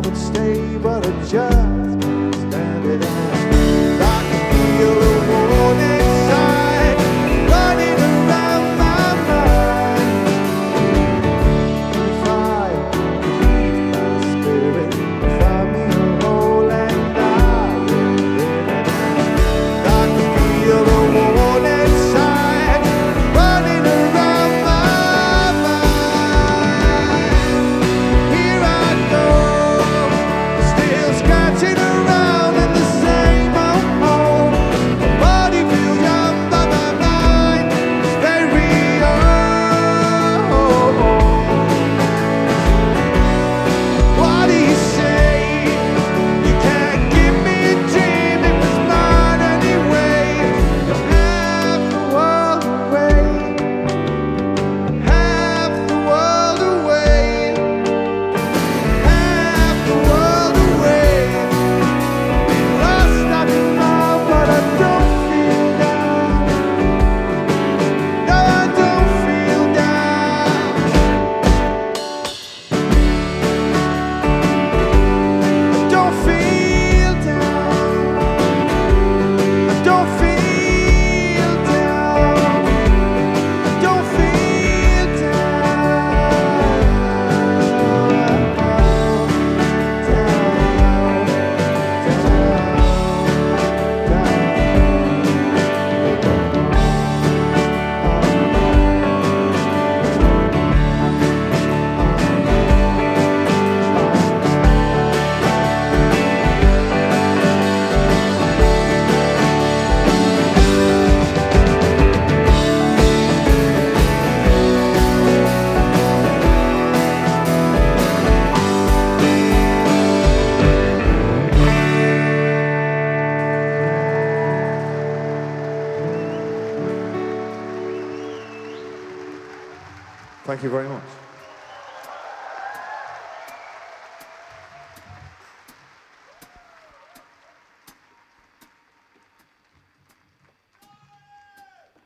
would stay, but I just can't stand it. And I can feel a warning sign running around my mind. If I keep my spirit, find me a hole and I will live it. I can feel a warning sign running around my mind. Here I go, still scratching around in the same old hole. My body feels young, but my mind is very old. What do you say? You can't give me a dream, it was mine anyway. Half the world away, half the world away, half the world away. Been lost, I've been found, but I don't feel down. No, I don't feel down. Don't feel down. I don't feel down. Don't feel Thank you very much.